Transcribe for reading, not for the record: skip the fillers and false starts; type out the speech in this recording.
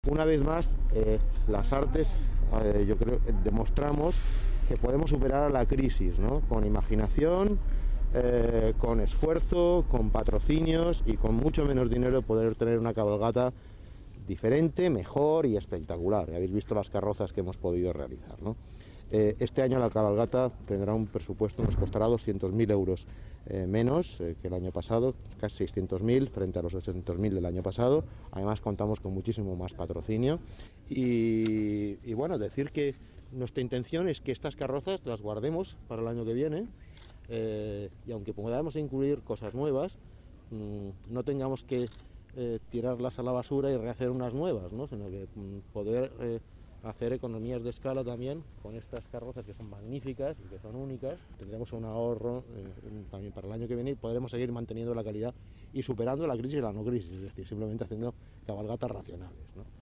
Una vez más, las artes, yo creo, demostramos que podemos superar la crisis, ¿no? Con imaginación, con esfuerzo, con patrocinios y con mucho menos dinero poder tener una cabalgata diferente, mejor y espectacular. Ya habéis visto las carrozas que hemos podido realizar, ¿no? Este año la cabalgata tendrá un presupuesto, nos costará 200.000 euros menos que el año pasado, casi 600.000 frente a los 800.000 del año pasado. Además contamos con muchísimo más patrocinio y bueno, decir que nuestra intención es que estas carrozas las guardemos para el año que viene y aunque podamos incluir cosas nuevas, no tengamos que tirarlas a la basura y rehacer unas nuevas, ¿no? Sino que poder hacer economías de escala también con estas carrozas que son magníficas y que son únicas. Tendremos un ahorro también para el año que viene y podremos seguir manteniendo la calidad y superando la crisis y la no crisis, es decir, simplemente haciendo cabalgatas racionales, ¿no?